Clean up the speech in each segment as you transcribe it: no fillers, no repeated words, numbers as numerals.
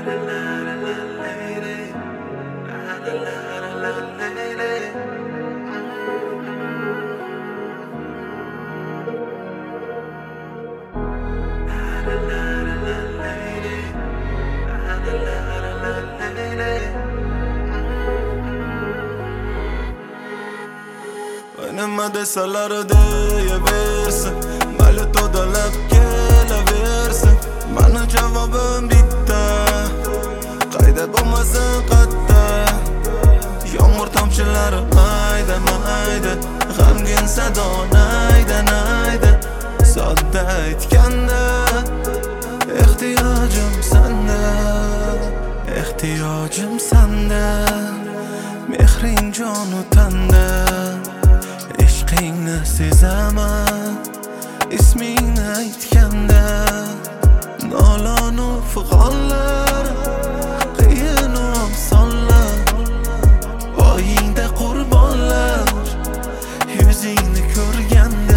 Nima desalar deyaversin, mayli to'dalab kelaversin. Mani javobim bitta, qayda bo'lmasin qatta. Yomg'ir tomchilari mayda mayda, g'amgin sado nayda nayda. Sodda aytganda ehtiyojim sanda, ehtiyojim sanda. Mehring jonu tanda, ishqingni sezaman, ismingni aytganda. Nolonu fig'onlar, qiyin osonlar, oyingda qurbonlar, yuzingni ko'rganda.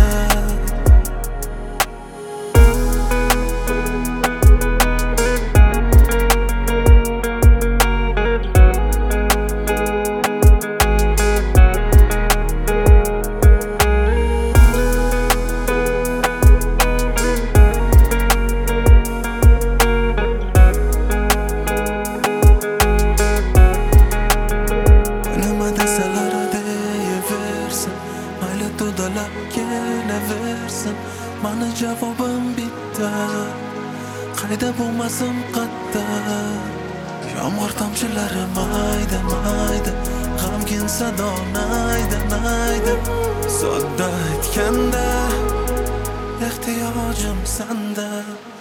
Mayli to'dalab kelaversin, mani javobim bitta, qayda bo'lmasin qatta. Yomg'ir tomchilari mayda mayda, g'amgin sado nayda nayda. Sodda aytganda ehtiyojim sanda.